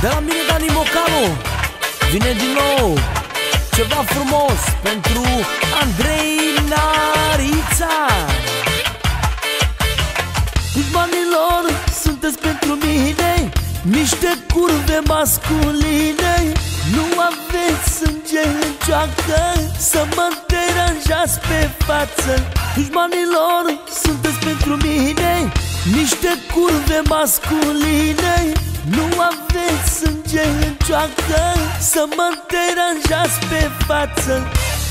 De la mine Dani Mocalu vine din nou ceva frumos pentru Andrei Narița. Dușmanilor, sunteți pentru mine niște curve masculine. Nu aveți sânge în cioacă să mă deranjați pe față. Dușmanilor, sunteți pentru mine niște curve masculine. Nu aveți sânge în cioacă să mă deranjați pe față.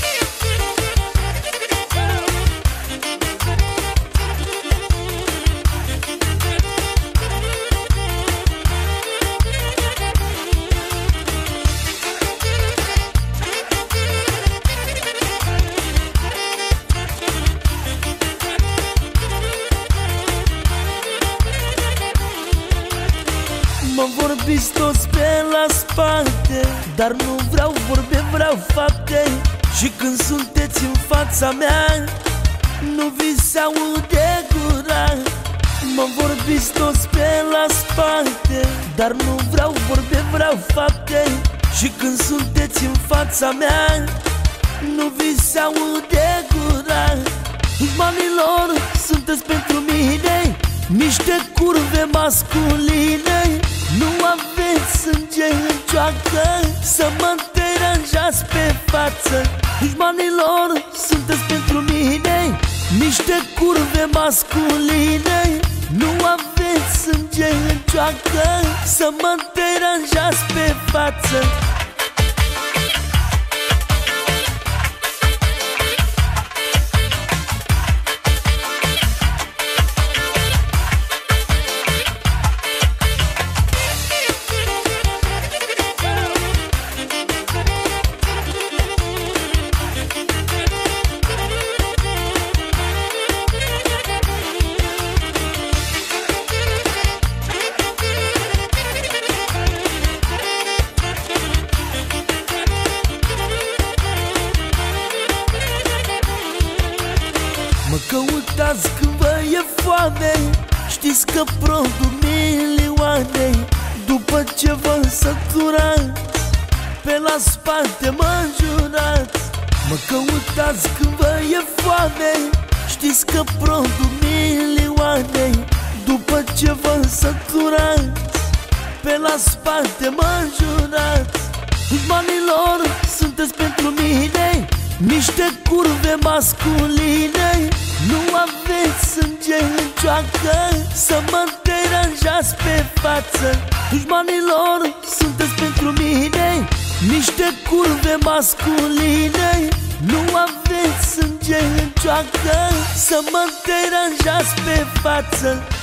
Mă vorbiți toți pe la spate, dar nu vreau vorbe, vreau fapte. Și când sunteți în fața mea, nu vi se aude gura. Mă vorbiți toți pe la spate, dar nu vreau vorbe, vreau fapte. Și când sunteți în fața mea, nu vi se aude gura. Dușmanilor, sunteți pentru mine niște curve masculine. Nu aveți sânge în cioacă să mă deranjați pe față. Dușmanilor, sunteți pentru mine niște curve masculine. Nu aveți sânge în cioacă să mă deranjați pe față. Mă căutați când vă e foame, știți că produc milioane. După ce vă săturați, pe la spate mă înjurați. Mă căutați când vă e foame, știți că produc milioane. După ce vă săturați, pe la spate mă înjurați. Dușmanilor, sunteți pentru mine niște curve masculine. Nu aveți sânge în cioacă să mă deranjați pe față. Dușmanilor, sunteți pentru mine niște curve masculine. Nu aveți sânge în cioacă să mă deranjați pe față.